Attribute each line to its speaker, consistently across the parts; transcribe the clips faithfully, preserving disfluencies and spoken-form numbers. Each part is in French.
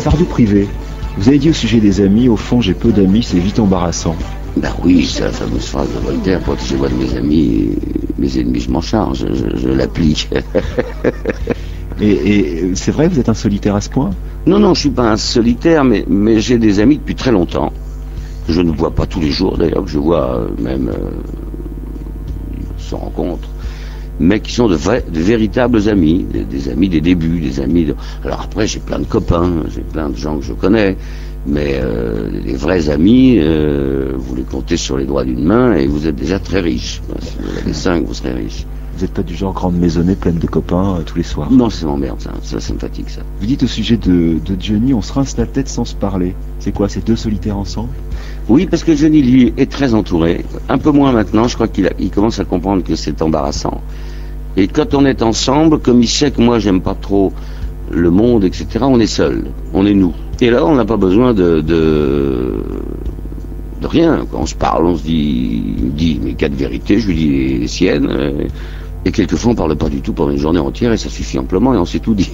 Speaker 1: Sardou privé. Vous avez dit au sujet des amis, au fond j'ai peu d'amis, c'est vite embarrassant.
Speaker 2: Ben oui, c'est la fameuse phrase de Voltaire, protégez-moi de mes amis, mes ennemis je m'en charge, je, je l'applique.
Speaker 1: et, et c'est vrai, vous êtes un solitaire à ce point?
Speaker 2: Non, non, je suis pas un solitaire, mais, mais j'ai des amis depuis très longtemps. Je ne vois pas tous les jours d'ailleurs, que je vois euh, même euh, sans rencontre, mais qui sont de vrais, de véritables amis, des, des amis des débuts, des amis de... Alors après j'ai plein de copains, j'ai plein de gens que je connais, mais euh, les vrais amis, euh, vous les comptez sur les doigts d'une main et vous êtes déjà très riche. Si vous en avez cinq, vous serez riche.
Speaker 1: Vous n'êtes pas du genre grande maisonnée pleine de copains euh, tous les soirs?
Speaker 2: Non, ça m'emmerde, ça. ça, ça me fatigue ça.
Speaker 1: Vous dites au sujet de, de Johnny, on se rince la tête sans se parler. C'est quoi, ces deux solitaires ensemble?
Speaker 2: Oui, parce que Johnny, lui, est très entouré. Un peu moins maintenant, je crois qu'il a, il commence à comprendre que c'est embarrassant. Et quand on est ensemble, comme il sait que moi j'aime pas trop le monde, et cetera, on est seul, on est nous. Et là, on n'a pas besoin de, de, de rien. Quand on se parle, on se dit, il me dit mes quatre vérités, je lui dis les siennes. Euh, et quelquefois, on parle pas du tout pendant une journée entière, et ça suffit amplement, et on s'est tout dit.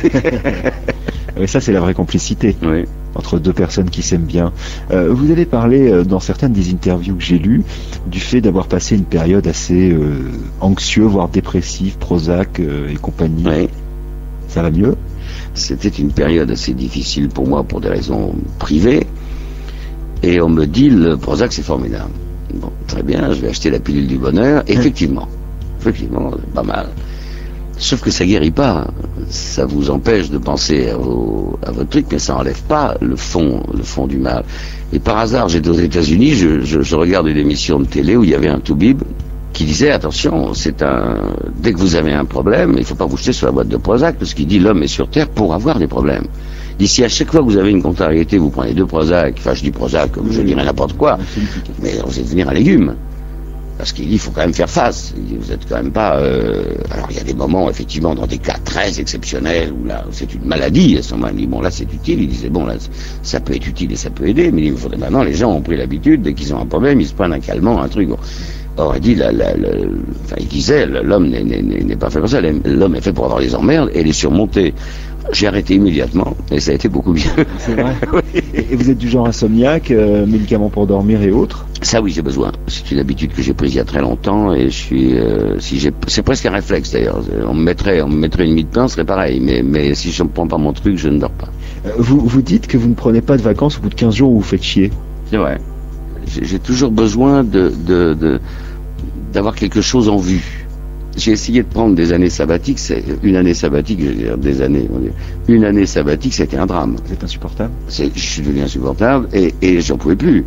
Speaker 1: Mais ça, c'est la vraie complicité.
Speaker 2: Oui.
Speaker 1: Entre deux personnes qui s'aiment bien. Euh, vous avez parlé euh, dans certaines des interviews que j'ai lues du fait d'avoir passé une période assez euh, anxieuse, voire dépressive, Prozac euh, et compagnie.
Speaker 2: Oui.
Speaker 1: Ça va mieux?
Speaker 2: C'était une période assez difficile pour moi pour des raisons privées. Et on me dit le Prozac c'est formidable. Bon, très bien, je vais acheter la pilule du bonheur. Effectivement, effectivement, c'est pas mal. Sauf que ça guérit pas. Ça vous empêche de penser à, vos, à votre truc, mais ça enlève pas le fond, le fond du mal. Et par hasard, j'étais aux États-Unis, je, je, je regarde une émission de télé où il y avait un toubib qui disait attention, c'est un. Dès que vous avez un problème, il faut pas vous jeter sur la boîte de Prozac, parce qu'il dit l'homme est sur terre pour avoir des problèmes. D'ici à chaque fois que vous avez une contrariété, vous prenez deux Prozac, enfin je dis Prozac comme je dirais n'importe quoi, mais vous allez devenir un légume. Parce qu'il dit, il faut quand même faire face. Il dit, vous êtes quand même pas... Euh... Alors, il y a des moments, effectivement, dans des cas très exceptionnels, où là, c'est une maladie. À ce moment, il dit, bon, là, c'est utile. Il disait, bon, là, ça peut être utile et ça peut aider. Mais il faudrait maintenant, les gens ont pris l'habitude, dès qu'ils ont un problème, ils se prennent un calmant, un truc. Or, il dit, la, la, la... Enfin, il disait, l'homme n'est pas fait pour ça. L'homme est fait pour avoir des emmerdes et les surmonter. J'ai arrêté immédiatement et ça a été beaucoup mieux.
Speaker 1: C'est vrai.
Speaker 2: Oui.
Speaker 1: Et vous êtes du genre insomniaque, euh, médicaments pour dormir et autres?
Speaker 2: Ça oui, j'ai besoin. C'est une habitude que j'ai prise il y a très longtemps et je suis, euh, si j'ai, c'est presque un réflexe d'ailleurs. On me mettrait, on me mettrait une nuit de pain, ce serait pareil. Mais, mais si je ne prends pas mon truc, je ne dors pas.
Speaker 1: Euh, vous, vous dites que vous ne prenez pas de vacances au bout de quinze jours où vous faites chier.
Speaker 2: C'est vrai. J'ai toujours besoin de, de, de, d'avoir quelque chose en vue. J'ai essayé de prendre des années sabbatiques, c'est une année sabbatique, je veux dire des années, une année sabbatique, c'était un drame.
Speaker 1: Vous êtes insupportable?
Speaker 2: Je suis devenu insupportable et, et j'en pouvais plus.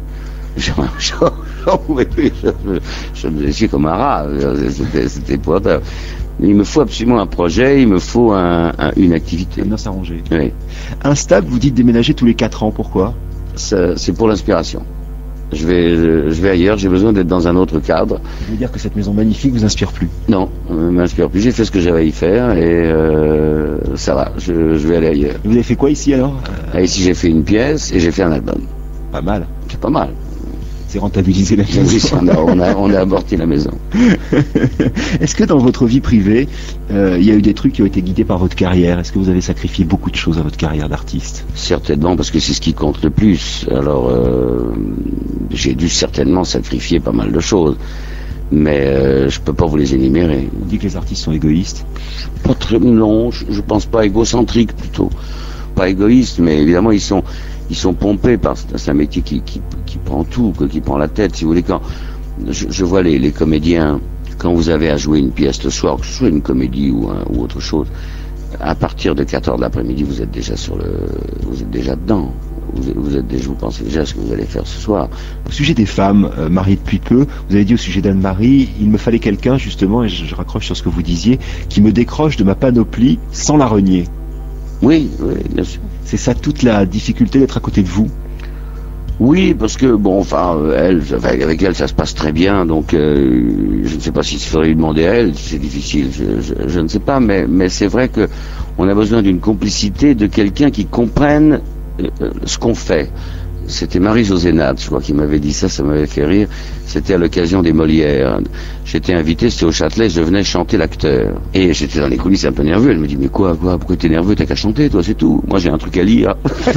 Speaker 2: J'en pouvais plus. Je, je me laissais comme un rat. C'était épouvantable. Il me faut absolument un projet, il me faut un, un, une activité.
Speaker 1: Ça bien s'arranger.
Speaker 2: Oui.
Speaker 1: Instable, vous dites déménager tous les quatre ans, pourquoi?
Speaker 2: C'est pour l'inspiration. Je vais, je, je vais ailleurs, j'ai besoin d'être dans un autre cadre.
Speaker 1: Je veux dire que cette maison magnifique vous inspire plus?
Speaker 2: Non, ne m'inspire plus. J'ai fait ce que j'avais à y faire et euh, ça va, je, je vais aller ailleurs.
Speaker 1: Et vous avez fait quoi ici alors?
Speaker 2: Ah, ici j'ai fait une pièce et j'ai fait un album.
Speaker 1: Pas mal.
Speaker 2: C'est pas mal.
Speaker 1: C'est rentabiliser la maison.
Speaker 2: Oui, on, a, on, a, on a amorti la maison.
Speaker 1: Est-ce que dans votre vie privée, euh, il y a eu des trucs qui ont été guidés par votre carrière? Est-ce que vous avez sacrifié beaucoup de choses à votre carrière d'artiste?
Speaker 2: Certainement, parce que c'est ce qui compte le plus. Alors, euh, j'ai dû certainement sacrifier pas mal de choses. Mais euh, je peux pas vous les énumérer.
Speaker 1: On dit que les artistes sont égoïstes?
Speaker 2: Pas très, non, je, je pense pas, égocentrique plutôt. Pas égoïste, mais évidemment ils sont... Ils sont pompés par c'est un métier qui, qui, qui prend tout, qui prend la tête. Si vous voulez, quand je, je vois les, les comédiens, quand vous avez à jouer une pièce le soir, que ce soit une comédie ou, un, ou autre chose, à partir de quatre heures de l'après-midi, vous êtes déjà sur le, vous êtes déjà dedans. Vous, vous êtes déjà, vous pensez déjà à ce que vous allez faire ce soir.
Speaker 1: Au sujet des femmes euh, mariées depuis peu, vous avez dit au sujet d'Anne-Marie, il me fallait quelqu'un justement, et je, je raccroche sur ce que vous disiez, qui me décroche de ma panoplie sans la renier.
Speaker 2: Oui, oui, bien sûr.
Speaker 1: C'est ça toute la difficulté d'être à côté de vous?
Speaker 2: Oui, parce que, bon, enfin, elle, avec elle, ça se passe très bien, donc euh, je ne sais pas s'il faudrait lui demander à elle, c'est difficile, je, je, je ne sais pas, mais, mais c'est vrai que on a besoin d'une complicité, de quelqu'un qui comprenne euh, ce qu'on fait. C'était Marie-Josée Nat, je crois, qui m'avait dit ça, ça m'avait fait rire. C'était à l'occasion des Molières. J'étais invité, c'était au Châtelet, je venais chanter l'acteur. Et j'étais dans les coulisses un peu nerveux. Elle me dit, mais quoi, quoi, pourquoi t'es nerveux? T'as qu'à chanter, toi, c'est tout. Moi, j'ai un truc à lire.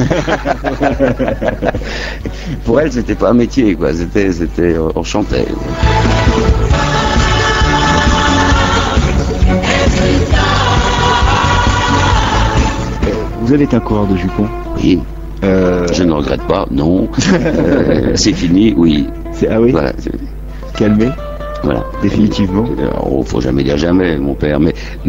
Speaker 2: Pour elle, c'était pas un métier, quoi. C'était, c'était, on chantait.
Speaker 1: Vous avez été un coureur de jupons?
Speaker 2: Oui.
Speaker 1: Euh...
Speaker 2: Je ne regrette pas, non. euh, c'est fini, oui.
Speaker 1: C'est... Ah oui.
Speaker 2: Voilà.
Speaker 1: Calmé.
Speaker 2: Voilà.
Speaker 1: Définitivement.
Speaker 2: Oh, faut jamais dire jamais, mon père, mais. mais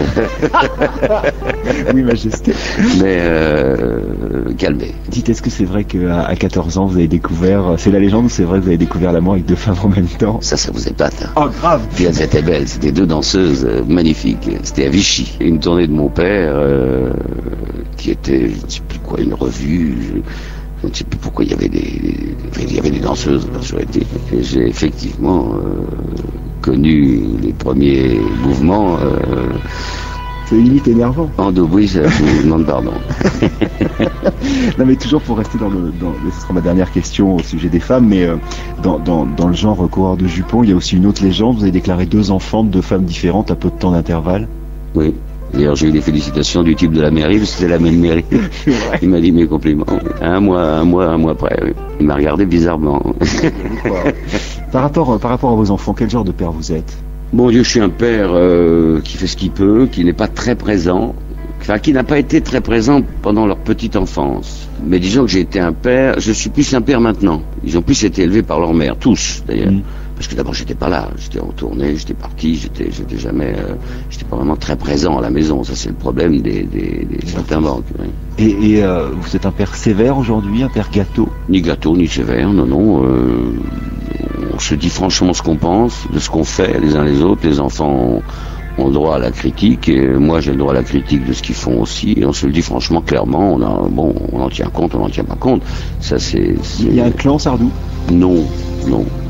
Speaker 1: oui, majesté.
Speaker 2: Mais euh, calmé.
Speaker 1: Dites, est-ce que c'est vrai qu'à à quatorze ans, vous avez découvert, c'est la légende ou c'est vrai que vous avez découvert l'amour avec deux femmes en même temps?
Speaker 2: Ça, ça vous épate. Hein.
Speaker 1: Oh, grave.
Speaker 2: Puis elles étaient belles, c'était deux danseuses euh, magnifiques. C'était à Vichy. Une tournée de mon père, euh, qui était, je ne sais plus quoi, une revue. Je... Je ne sais plus pourquoi il y avait des, il y avait des danseuses, et j'ai effectivement euh, connu les premiers mouvements. Euh,
Speaker 1: C'est limite énervant.
Speaker 2: En deux bruits, je vous demande pardon.
Speaker 1: Non, mais toujours pour rester dans le, dans, ce sera ma dernière question au sujet des femmes, mais euh, dans, dans, dans le genre coureur de jupons, il y a aussi une autre légende. Vous avez déclaré deux enfants de deux femmes différentes à peu de temps d'intervalle.
Speaker 2: Oui. D'ailleurs, j'ai eu des félicitations du type de la mairie, parce que c'était la même mairie. Il m'a dit mes compliments. Un mois, un mois, un mois après. Oui. Il m'a regardé bizarrement.
Speaker 1: Par rapport, par rapport à vos enfants, quel genre de père vous êtes?
Speaker 2: Bon Dieu, je suis un père euh, qui fait ce qu'il peut, qui n'est pas très présent, enfin qui n'a pas été très présent pendant leur petite enfance. Mais disons que j'ai été un père, je suis plus un père maintenant. Ils ont plus été élevés par leur mère, tous d'ailleurs. Mmh. Parce que d'abord j'étais pas là, j'étais en tournée, j'étais parti, j'étais, j'étais jamais, euh, j'étais pas vraiment très présent à la maison. Ça c'est le problème des, des, des certains banques. Oui.
Speaker 1: Et, et euh, vous êtes un père sévère aujourd'hui, un père gâteau? Ni
Speaker 2: gâteau ni sévère, non non. Euh, on se dit franchement ce qu'on pense, de ce qu'on fait les uns les autres. Les enfants ont le droit à la critique et moi j'ai le droit à la critique de ce qu'ils font aussi. Et on se le dit franchement, clairement. On a, bon, on en tient compte, on n'en tient pas compte. Ça c'est. c'est...
Speaker 1: Il y a un clan Sardou?
Speaker 2: Non, non.